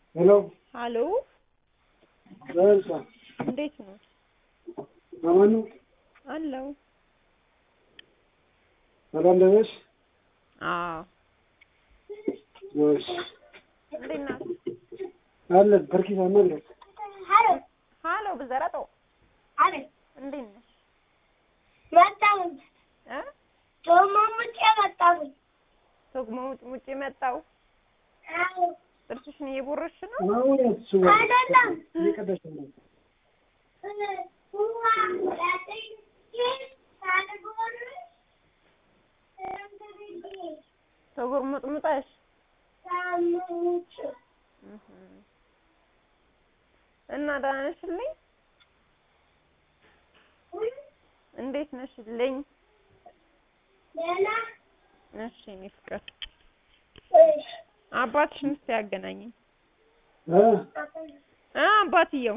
ሄሎ ሄሎ ዘልሳ እንዴት ነው? ማማኑ አለው ሰላም ነሽ? አዎ ወይስ እንዴት ነህ? አለ በርኪታ ማለት ሄሎ በዘራጦ አለ እንዴት ነሽ? መጣሁ ቶማሙጭ መጣሁ ሙጭ መጣሁ። አዎ ጥርሽን እየቦረሽ ነው? አዎ እሱ አይደለም እየቀደሽ ነው። ተጎርሙጥሙጠሽ እና ደህና ነሽልኝ? እንዴት ነሽልኝ? ደህና እሺ እኔ ፍቅር አባትሽን እስኪ ያገናኘኝ። አባትየው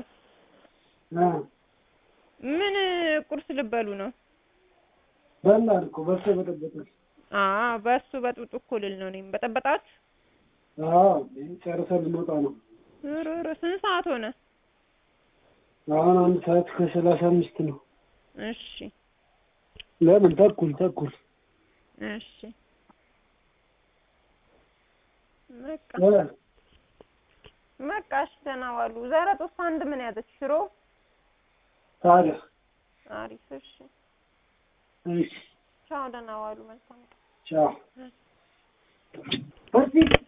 ምን ቁርስ ልበሉ ነው? በላን እኮ በልቶ በጠበጠ። በሱ በጥብጡ እኮ ልል ነው እኔም በጠበጣችሁ? ጨርሰን ልንወጣ ነው። ስንት ሰዓት ሆነ? አሁን 1:35 ነው። እሺ ለምን ተኩል እሺ መቃሽ ደህና ዋሉ። ዘረጦስ አንድ ምን ያዘች? ሽሮ ታዲያ አሪፍ። እሺ እሺ ቻው፣ ደህና ዋሉ። መልካም ቻው።